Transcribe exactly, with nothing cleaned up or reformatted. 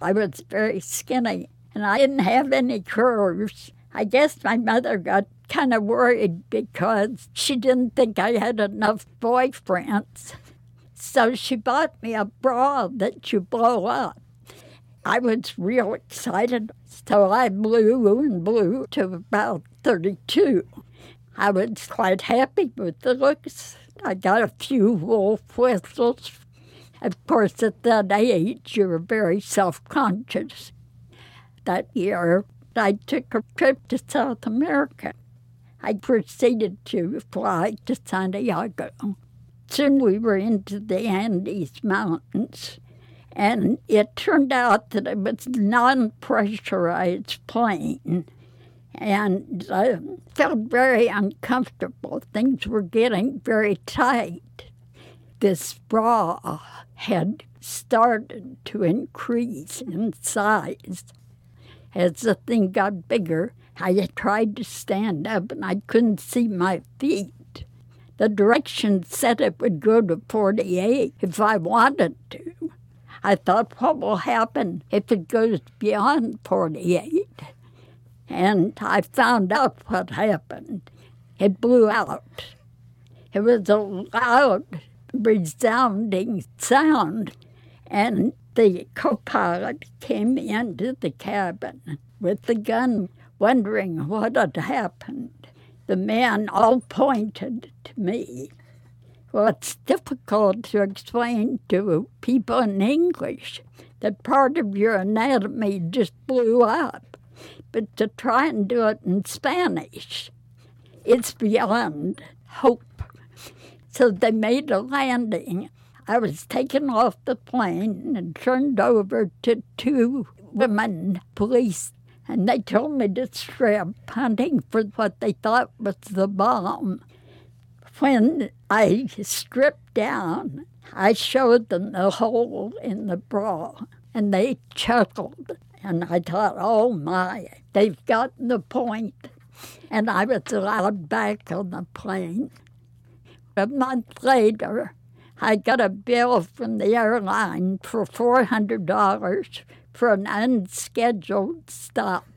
I was very skinny, and I didn't have any curves. I guess my mother got kind of worried because she didn't think I had enough boyfriends. So she bought me a bra that you blow up. I was real excited, so I blew and blew to about thirty-two. I was quite happy with the looks. I got a few wolf whistles. Of course, at that age, you were very self-conscious. That year, I took a trip to South America. I proceeded to fly to Santiago. Soon we were into the Andes Mountains, and it turned out that it was a non-pressurized plane, and I felt very uncomfortable. Things were getting very tight. This bra had started to increase in size. As the thing got bigger, I tried to stand up, and I couldn't see my feet. The directions said it would go to forty-eight if I wanted to. I thought, what will happen if it goes beyond forty-eight? And I found out what happened. It blew out. It was a loud, resounding sound, and the co-pilot came into the cabin with the gun, wondering what had happened. The men all pointed to me. Well, it's difficult to explain to people in English that part of your anatomy just blew up. But to try and do it in Spanish, it's beyond hope. So they made a landing. I was taken off the plane and turned over to two women police, and they told me to strip, hunting for what they thought was the bomb. When I stripped down, I showed them the hole in the bra, and they chuckled. And I thought, oh my, they've gotten the point. And I was allowed back on the plane. A month later, I got a bill from the airline for four hundred dollars for an unscheduled stop.